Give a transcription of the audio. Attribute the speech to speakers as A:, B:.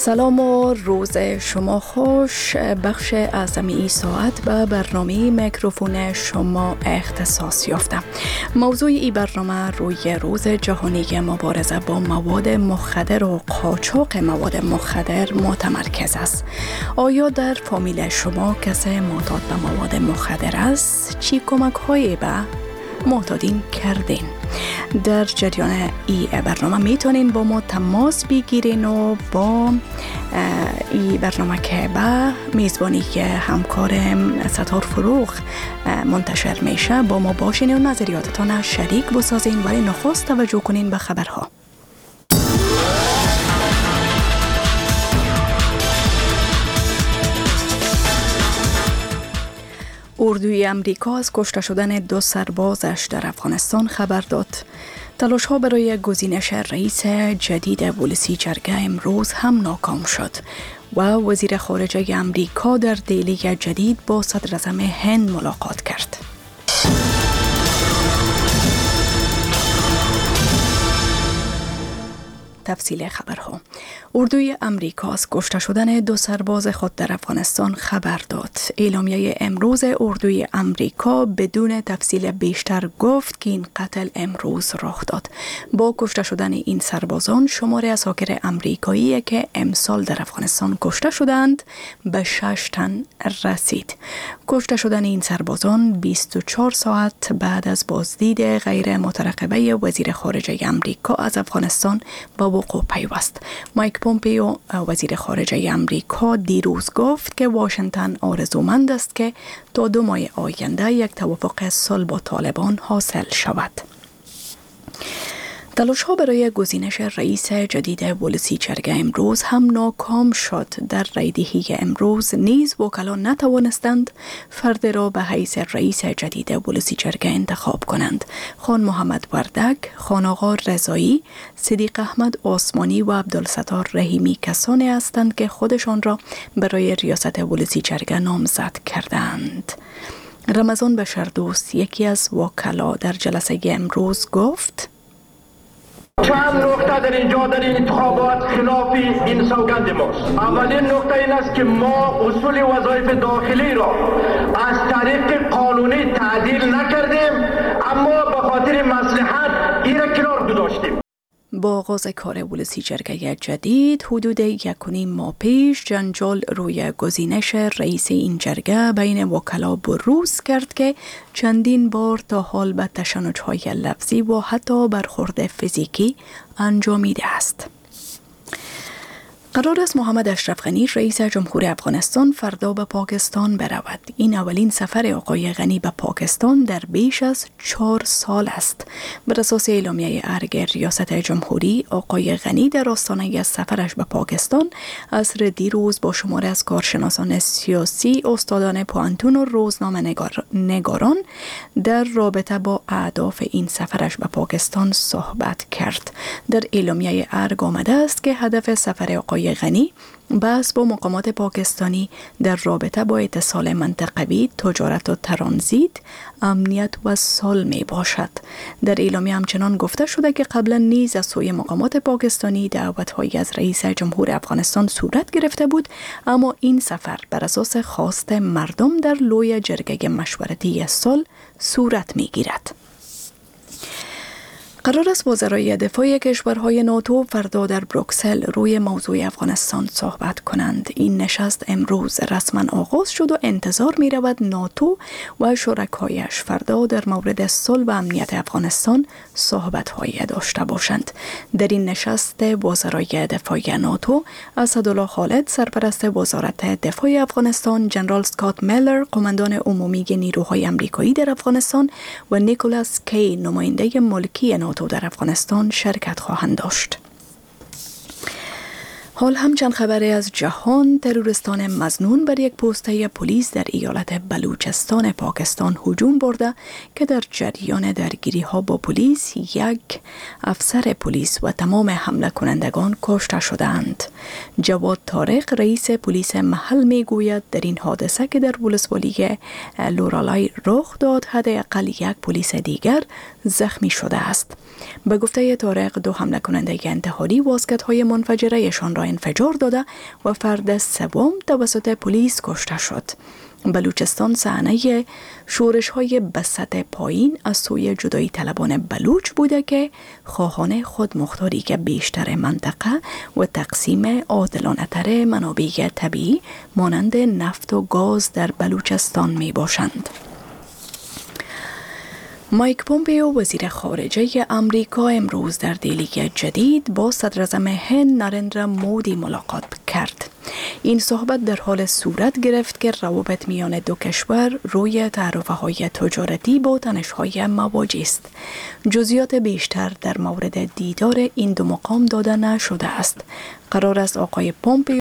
A: سلام و روز شما خوش. بخش اعظمی این ساعت به برنامه میکروفون شما اختصاص یافته. موضوع این برنامه روی روز جهانی مبارزه با مواد مخدر و قاچاق مواد مخدر متمرکز است. آیا در فامیل شما کسی معتاد به مواد مخدر است؟ چی کمک هایی به معتادین کردین؟ در جریان ای برنامه میتونین با ما تماس بگیرین و با ای برنامه که به میزبانی که همکارم ستار فروغ منتشر میشه با ما باشین و نظریاتتان شریک بسازین. ولی نخست توجه کنین به خبرها. اردوی امریکا از کشته شدن 2 سربازش در افغانستان خبر داد. تلاش‌ها برای گزینش رئیس جدید پلیسی جرگه امروز هم ناکام شد و وزیر خارجه امریکا در دیلی جدید با صدر اعظم هند ملاقات کرد. تفصیل خبرها. اردوی امریکا از کشته شدن 2 سرباز خود در افغانستان خبر داد. اعلامیه امروز اردوی امریکا بدون تفصیل بیشتر گفت که این قتل امروز رخ داد. با کشته شدن این سربازان شمار اساکر امریکایی که امسال در افغانستان کشته شدند به 6 تن رسید. کشته شدن این سربازان 24 ساعت بعد از بازدید غیر مترقبه وزیر خارجه امریکا از افغانستان با وقوع پیوست. مایک پومپیو وزیر خارجه امریکا دیروز گفت که واشنگتن آرزومند است که تا 2 ماه آینده یک توافق صلح با طالبان حاصل شود. تلاش‌ها برای گزینش رئیس جدید پلیسی جرگه امروز هم ناکام شد. در رایدهی امروز نیز وکلا نتوانستند فرد را به حیث رئیس جدید پلیسی جرگه انتخاب کنند. خان محمد وردک، خان آقا رضایی، صدیق احمد عثمانی و عبدالستار رحیمی کسانی هستند که خودشان را برای ریاست پلیسی جرگه نامزد کردند. رمضان بشردوست، یکی از وکلا، در جلسه امروز گفت:
B: چند نکته در اینجا در این انتخابات خلاف این سوگند ماست. اولین نکته این است که ما اصول وظایف داخلی را از طریق قانونی تعدیل نکردیم، اما به خاطر مصلحت این را کنار گذاشتیم.
A: با آغاز کار پلیسی جرگه جدید حدود 1.5 ماه پیش جنجال روی گزینش رئیس این جرگه بین وکلا بروز کرد که چندین بار تا حال به تشنج‌های لفظی و حتی برخورد فیزیکی انجامیده است. قرار است محمد اشرف غنی رئیس جمهور افغانستان فردا به پاکستان برود. این اولین سفر آقای غنی به پاکستان در بیش از 4 سال است. بر اساس اعلامیه ارگ ریاست جمهوری، آقای غنی در آستانه سفرش به پاکستان عصر دیروز با شماری از کارشناسان سیاسی، استادان پوانتون و روزنامه نگاران در رابطه با اهداف این سفرش به پاکستان صحبت کرد. در اعلامیه ارگ آمده است که هدف سفر آقای غنی بحث با مقامات پاکستانی در رابطه با اتصال منطقوی، تجارت و ترانزیت، امنیت و صلح می باشد. در اعلامیه همچنان گفته شده که قبلا نیز از سوی مقامات پاکستانی دعوت‌هایی از رئیس جمهور افغانستان صورت گرفته بود، اما این سفر بر اساس خواست مردم در لوی جرگه مشورتی صلح صورت می گیرد. قرار است وزرای دفاع کشورهای ناتو فردا در بروکسل روی موضوع افغانستان صحبت کنند. این نشست امروز رسما آغاز شد و انتظار می رود ناتو و شرکایش فردا در مورد صلح و امنیت افغانستان صحبت‌هایی داشته باشند. در این نشست وزرای دفاع ناتو اسدالله خالد سرپرست وزارت دفاع افغانستان، جنرال اسکات میلر قماندان عمومی نیروهای آمریکایی در افغانستان و نیکولاس کی نماینده ملکی ناتو در افغانستان شرکت خواهند داشت. حال هم چند خبری از جهان. تروریستان مظنون بر یک پوسته پلیس در ایالت بلوچستان پاکستان هجوم برده که در جریان درگیری ها با پلیس 1 افسر پلیس و تمام حمله کنندگان کشته شدند. جواد طارق رئیس پلیس محل می گوید در این حادثه که در ولسوالی لورالای رخ داد حداقل 1 پلیس دیگر زخمی شده است. به گفته طارق 2 حمله کننده انتحاری واسکت‌های منفجره‌شان را انفجار داده و فرد سوم توسط پلیس کشته شد. بلوچستان صحنه شورش‌های به سطح پایین از سوی جدایی طلبان بلوچ بوده که خواهان خودمختاری که بیشتر منطقه و تقسیم عادلانه‌تر منابع طبیعی مانند نفت و گاز در بلوچستان می باشند. مایک پومپیو وزیر خارجه امریکا امروز در دهلی جدید با صدر اعظم هند نریندرا مودی ملاقات کرد. این صحبت در حال صورت گرفت که روابط میان دو کشور روی تعرفه‌های تجارتی با تنش‌های مواجه است. جزئیات بیشتر در مورد دیدار این دو مقام داده نشده است. قرار است آقای پومپیو